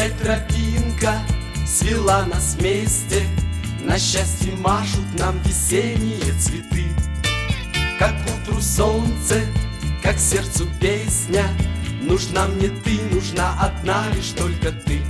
Опять тропинка свела нас вместе, на счастье машут нам весенние цветы. Как утру солнце, как сердцу песня, нужна мне ты, нужна одна лишь только ты.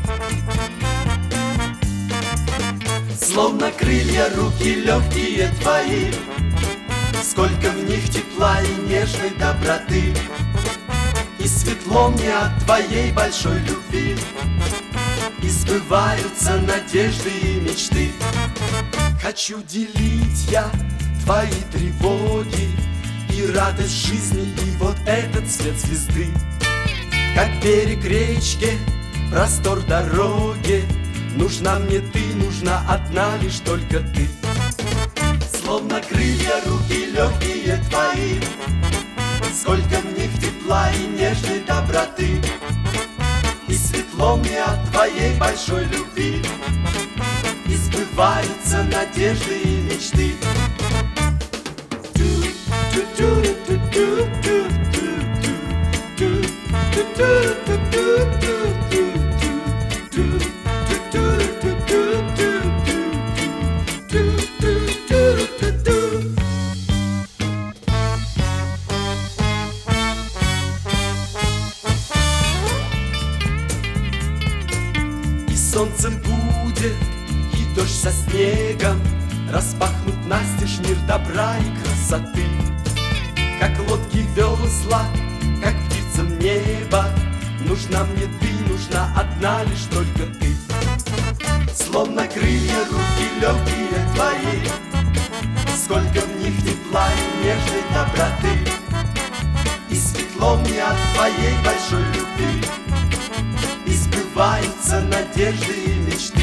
Словно крылья руки легкие твои, сколько в них тепла и нежной доброты. И светло мне от твоей большой любви, и сбываются надежды и мечты. Хочу делить я твои тревоги и радость жизни, и вот этот свет звезды. Как берег речки, простор дороги, нужна мне ты, нужна одна лишь только ты. Словно крылья руки легкие твои, сколько в них тепла и нежной доброты. И светло мне от твоей большой любви, и сбываются надежды и мечты. Солнцем будет и дождь со снегом, распахнут настежь мир добра и красоты. Как лодки весла, как птицам небо, нужна мне ты, нужна одна лишь только ты. Словно крылья руки легкие твои, сколько в них тепла и нежной доброты. И светло мне от твоей большой любви, и сбываются надежды и мечты.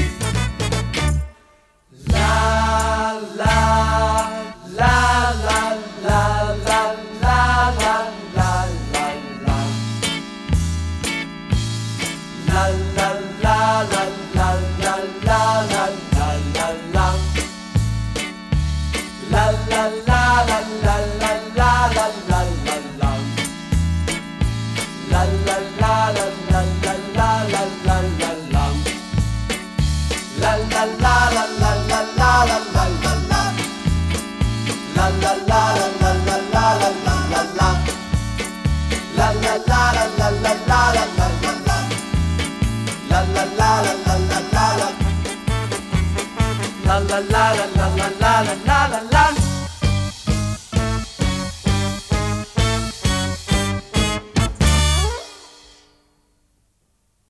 La la la la la la la la la la la.